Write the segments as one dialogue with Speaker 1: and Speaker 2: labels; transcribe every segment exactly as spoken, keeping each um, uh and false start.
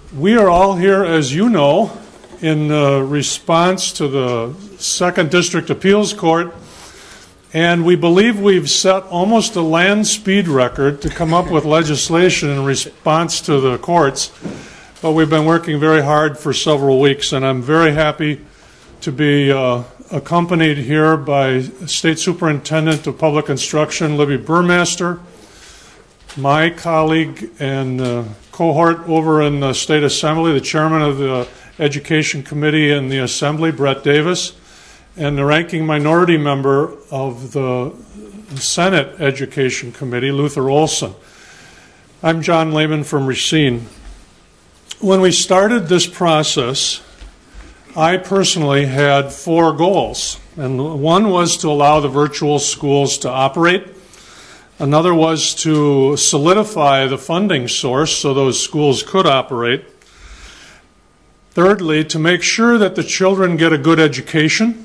Speaker 1: We are all here, as you know, in uh, response to the Second District Appeals Court, and we believe we've set almost a land speed record to come up with legislation in response to the courts, but we've been working very hard for several weeks, and I'm very happy to be uh, accompanied here by State Superintendent of Public Instruction, Libby Burmaster, my colleague and uh, cohort over in the State Assembly, the chairman of the Education Committee in the Assembly, Brett Davis, and the ranking minority member of the Senate Education Committee, Luther Olson. I'm John Lehman from Racine. When we started this process, I personally had four goals, and one was to allow the virtual schools to operate. Another was to solidify the funding source so those schools could operate. Thirdly, to make sure that the children get a good education.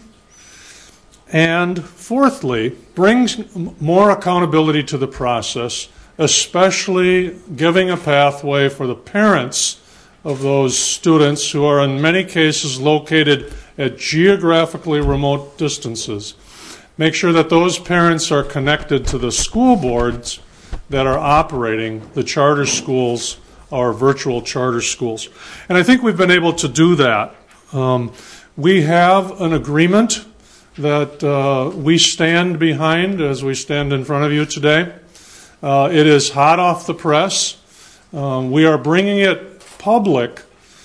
Speaker 1: And fourthly, bring more accountability to the process, especially giving a pathway for the parents of those students who are in many cases located at geographically remote distances. Make sure that those parents are connected to the school boards that are operating the charter schools, our virtual charter schools. And I think we've been able to do that. Um, we have an agreement that uh, we stand behind as we stand in front of you today. Uh, it is hot off the press. Um, we are bringing it public,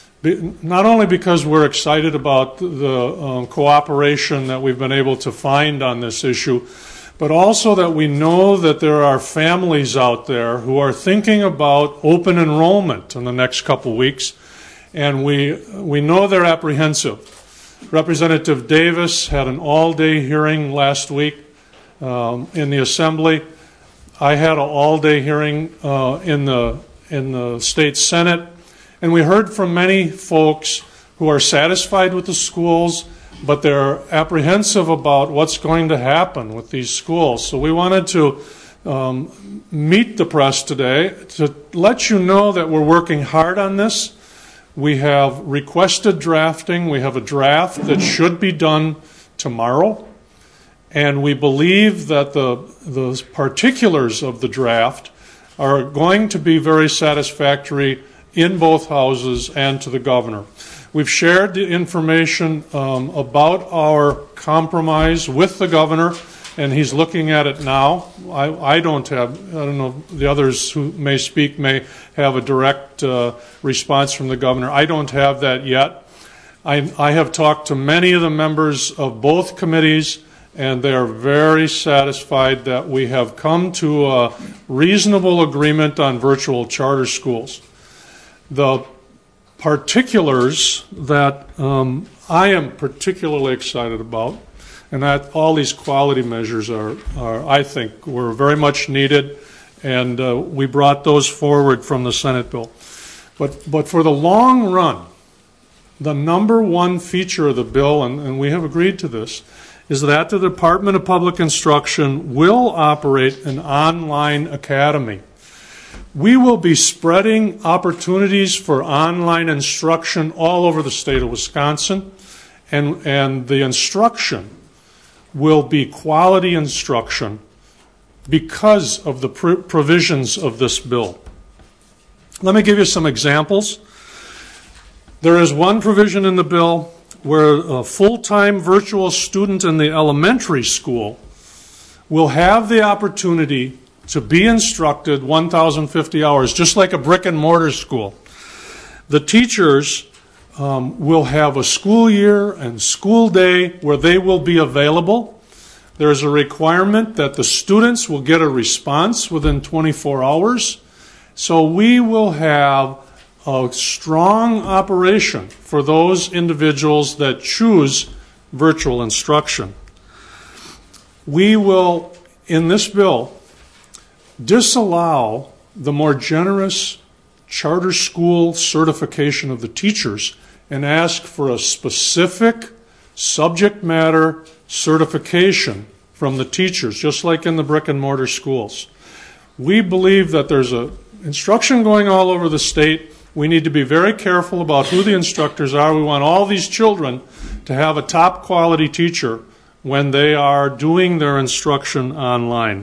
Speaker 1: not only because we're excited about the um, cooperation that we've been able to find on this issue, but also that we know that there are families out there who are thinking about open enrollment in the next couple weeks, and we we know they're apprehensive. Representative Davis had an all-day hearing last week um, in the Assembly. I had an all-day hearing uh, in the in the State Senate. And we heard from many folks who are satisfied with the schools, but they're apprehensive about what's going to happen with these schools. So we wanted to um, meet the press today to let you know that we're working hard on this. We have requested drafting. We have a draft that should be done tomorrow. And we believe that the, the particulars of the draft are going to be very satisfactory in both houses and to the governor. We've shared the information um, about our compromise with the governor, and he's looking at it now. I, I don't have, I don't know, the others who may speak may have a direct uh, response from the governor. I don't have that yet. I, I have talked to many of the members of both committees, and they are very satisfied that we have come to a reasonable agreement on virtual charter schools. The particulars that um, I am particularly excited about, and that all these quality measures are, are I think, were very much needed, and uh, we brought those forward from the Senate bill. But, but for the long run, the number one feature of the bill, and, and we have agreed to this, is that the Department of Public Instruction will operate an online academy. We will be spreading opportunities for online instruction all over the state of Wisconsin, and, and the instruction will be quality instruction because of the pr- provisions of this bill. Let me give you some examples. There is one provision in the bill where a full-time virtual student in the elementary school will have the opportunity to be instructed one thousand fifty hours, just like a brick and mortar school. The teachers um, will have a school year and school day where they will be available. There is a requirement that the students will get a response within twenty-four hours. So we will have a strong operation for those individuals that choose virtual instruction. We will, in this bill, disallow the more generous charter school certification of the teachers and ask for a specific subject matter certification from the teachers, just like in the brick and mortar schools. We believe that there's a instruction going all over the state We need to be very careful about who the instructors are. We want all these children to have a top quality teacher when they are doing their instruction online.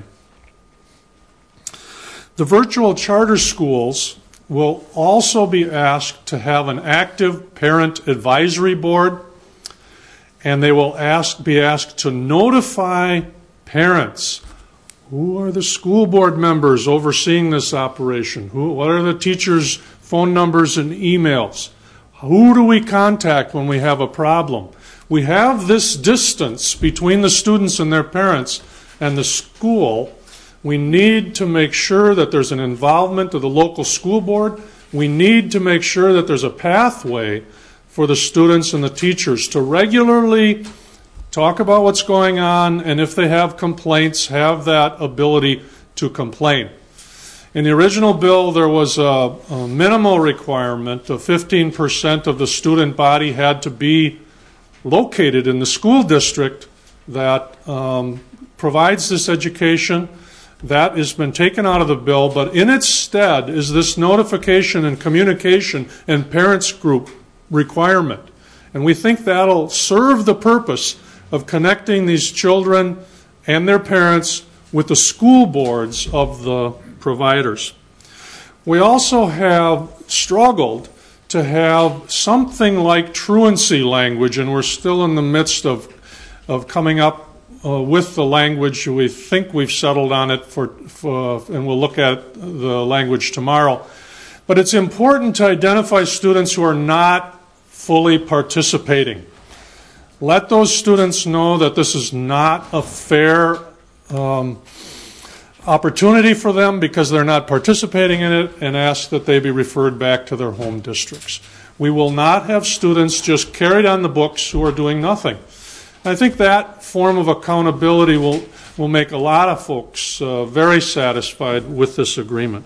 Speaker 1: The virtual charter schools will also be asked to have an active parent advisory board, and they will ask, be asked to notify parents. Who are the school board members overseeing this operation? Who, what are the teachers' phone numbers and emails? Who do we contact when we have a problem? We have this distance between the students and their parents and the school. We need to make sure that there's an involvement of the local school board. We need to make sure that there's a pathway for the students and the teachers to regularly talk about what's going on, and if they have complaints, have that ability to complain. In the original bill, there was a, a minimal requirement of fifteen percent of the student body had to be located in the school district that um, provides this education. That has been taken out of the bill, but in its stead is this notification and communication and parents group requirement. And we think that'll serve the purpose of connecting these children and their parents with the school boards of the providers. We also have struggled to have something like truancy language, and we're still in the midst of, of coming up uh, with the language. We think we've settled on it, for, for, and we'll look at the language tomorrow. But it's important to identify students who are not fully participating. Let those students know that this is not a fair um, opportunity for them because they're not participating in it, and ask that they be referred back to their home districts. We will not have students just carried on the books who are doing nothing. I think that form of accountability will, will make a lot of folks uh, very satisfied with this agreement.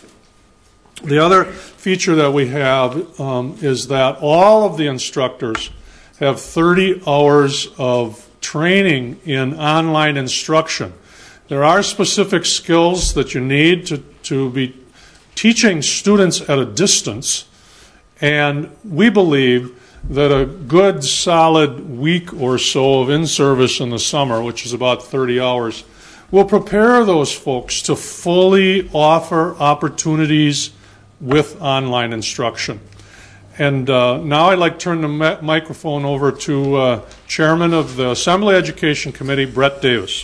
Speaker 1: The other feature that we have um, is that all of the instructors have thirty hours of training in online instruction. There are specific skills that you need to, to be teaching students at a distance, and we believe that a good solid week or so of in-service in the summer, which is about thirty hours, will prepare those folks to fully offer opportunities with online instruction. And uh, now I'd like to turn the mi- microphone over to uh, Chairman of the Assembly Education Committee, Brett Davis.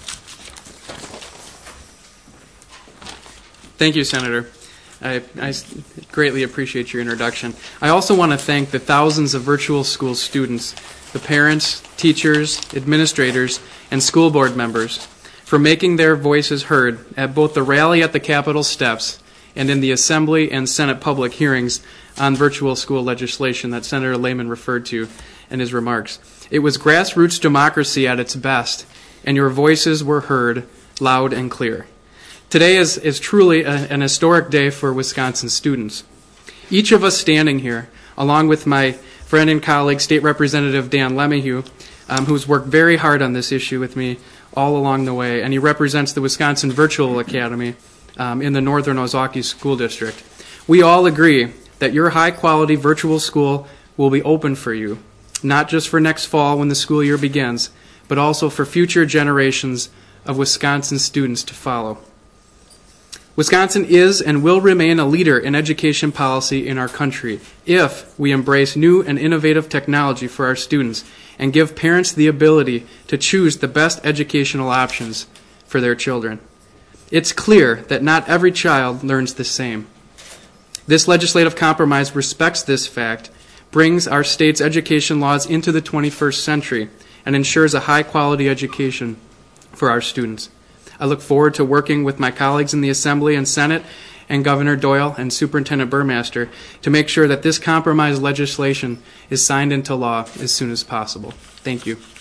Speaker 2: Thank you, Senator. I, I greatly appreciate your introduction. I also want to thank the thousands of virtual school students, the parents, teachers, administrators, and school board members for making their voices heard at both the rally at the Capitol steps and in the Assembly and Senate public hearings on virtual school legislation that Senator Lehman referred to in his remarks. It was grassroots democracy at its best, and your voices were heard loud and clear. Today is, is truly a, an historic day for Wisconsin students. Each of us standing here, along with my friend and colleague, State Representative Dan Lemieux, um, who's worked very hard on this issue with me all along the way, and he represents the Wisconsin Virtual Academy um, in the Northern Ozaukee School District. We all agree that your high-quality virtual school will be open for you, not just for next fall when the school year begins, but also for future generations of Wisconsin students to follow. Wisconsin is and will remain a leader in education policy in our country if we embrace new and innovative technology for our students and give parents the ability to choose the best educational options for their children. It's clear that not every child learns the same. This legislative compromise respects this fact, brings our state's education laws into the twenty-first century, and ensures a high-quality education for our students. I look forward to working with my colleagues in the Assembly and Senate and Governor Doyle and Superintendent Burmaster to make sure that this compromise legislation is signed into law as soon as possible. Thank you.